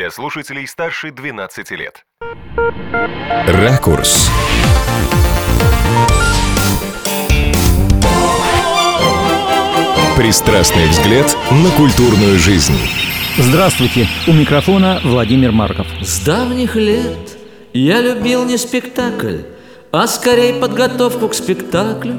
для слушателей старше 12 лет. Ракурс. Пристрастный взгляд на культурную жизнь. Здравствуйте, у микрофона Владимир Марков. С давних лет я любил не спектакль, а скорее подготовку к спектаклю.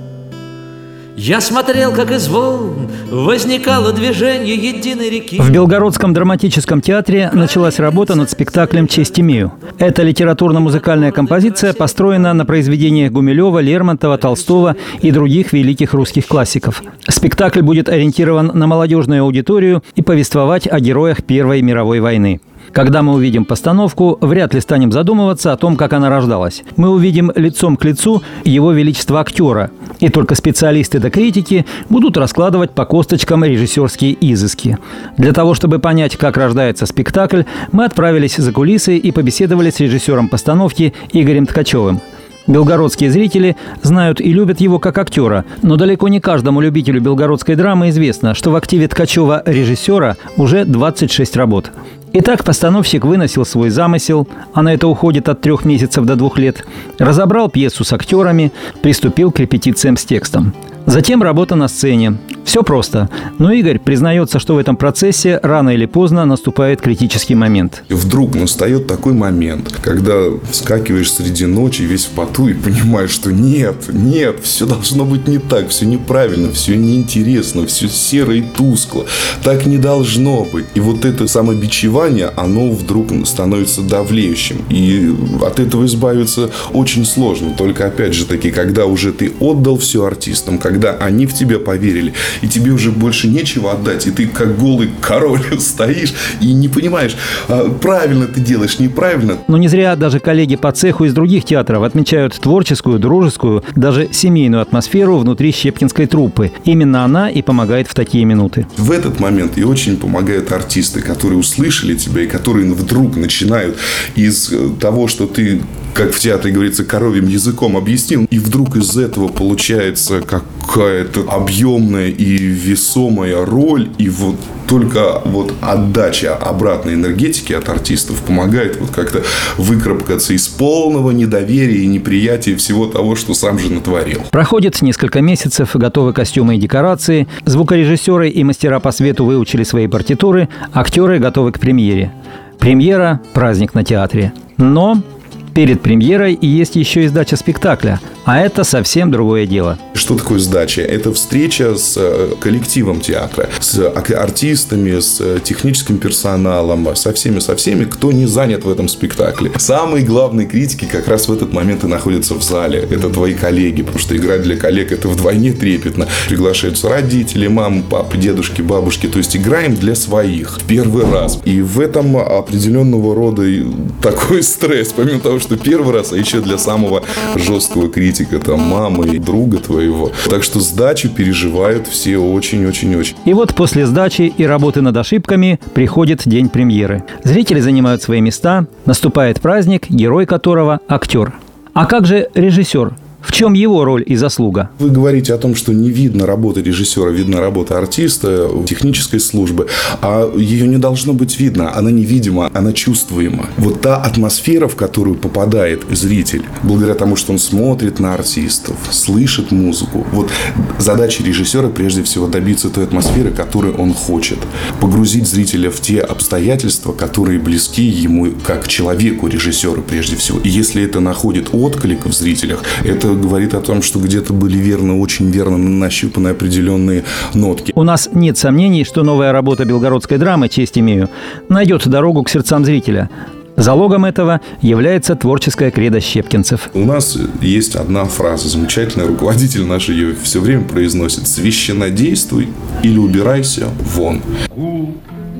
Я смотрел, как из волн возникало движение единой реки. В Белгородском драматическом театре началась работа над спектаклем «Честь имею». Эта литературно-музыкальная композиция построена на произведениях Гумилева, Лермонтова, Толстого и других великих русских классиков. Спектакль будет ориентирован на молодежную аудиторию и повествовать о героях Первой мировой войны. Когда мы увидим постановку, вряд ли станем задумываться о том, как она рождалась. Мы увидим лицом к лицу его величество актера, и только специалисты да критики будут раскладывать по косточкам режиссерские изыски. Для того, чтобы понять, как рождается спектакль, мы отправились за кулисы и побеседовали с режиссером постановки Игорем Ткачевым. Белгородские зрители знают и любят его как актера, но далеко не каждому любителю белгородской драмы известно, что в активе Ткачева-режиссера уже 26 работ. Итак, постановщик выносил свой замысел, а на это уходит от 3 месяцев до 2 лет, разобрал пьесу с актерами, приступил к репетициям с текстом. Затем работа на сцене. Все просто. Но Игорь признается, что в этом процессе рано или поздно наступает критический момент. Вдруг настает такой момент, когда вскакиваешь среди ночи весь в поту и понимаешь, что нет, все должно быть не так, все неправильно, все неинтересно, все серо и тускло. Так не должно быть. И вот это самобичевание, оно вдруг становится давлеющим. И от этого избавиться очень сложно. Только опять же таки, когда уже ты отдал все артистам, когда они в тебя поверили, и тебе уже больше нечего отдать, и ты как голый король стоишь и не понимаешь, правильно ты делаешь, неправильно. Но не зря даже коллеги по цеху из других театров отмечают творческую, дружескую, даже семейную атмосферу внутри щепкинской труппы. Именно она и помогает в такие минуты. В этот момент и очень помогают артисты, которые услышали тебя и которые вдруг начинают из того, что ты, как в театре говорится, коровьим языком объяснил, и вдруг из этого получается какая-то объемная и весомая роль, и вот только вот отдача обратной энергетики от артистов помогает вот как-то выкарабкаться из полного недоверия и неприятия всего того, что сам же натворил. Проходит несколько месяцев, готовы костюмы и декорации, звукорежиссеры и мастера по свету выучили свои партитуры, актеры готовы к премьере. Премьера – праздник на театре. Но перед премьерой есть еще и сдача спектакля, а это совсем другое дело. Что такое сдача? Это встреча с коллективом театра, с артистами, с техническим персоналом, со всеми, кто не занят в этом спектакле. Самые главные критики как раз в этот момент и находятся в зале. Это твои коллеги, потому что играть для коллег это вдвойне трепетно. Приглашаются родители, мамы, папы, дедушки, бабушки. То есть играем для своих в первый раз. И в этом определенного рода такой стресс, помимо того, что первый раз, а еще для самого жесткого критика, там, мамы и друга твоего. Так что сдачу переживают все очень-очень-очень. И вот после сдачи и работы над ошибками приходит день премьеры. Зрители занимают свои места, наступает праздник, герой которого – актер. А как же режиссер? В чем его роль и заслуга? Вы говорите о том, что не видно работы режиссера, видна работа артиста, технической службы, а ее не должно быть видно, она невидима, она чувствуема. Вот та атмосфера, в которую попадает зритель, благодаря тому, что он смотрит на артистов, слышит музыку. Вот задача режиссера прежде всего добиться той атмосферы, которую он хочет. Погрузить зрителя в те обстоятельства, которые близки ему как человеку, режиссеру прежде всего. И если это находит отклик в зрителях, это говорит о том, что где-то были очень верно нащупаны определенные нотки. У нас нет сомнений, что новая работа белгородской драмы «Честь имею» найдет дорогу к сердцам зрителя. Залогом этого является творческая кредо щепкинцев. У нас есть одна фраза замечательная, руководитель наш ее все время произносит: «Священнодействуй или убирайся вон». Гул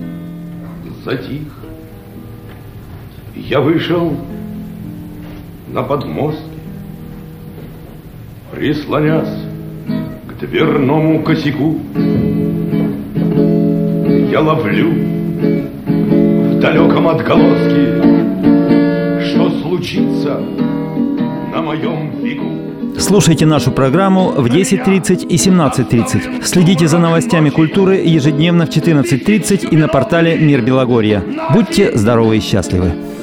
затих. Я вышел на подмостки, прислонясь к дверному косяку. Я ловлю в далеком отголоске, что случится на моем веку. Слушайте нашу программу в 10:30 и 17:30. Следите за новостями культуры ежедневно в 14:30 и на портале «Мир Белогорья». Будьте здоровы и счастливы.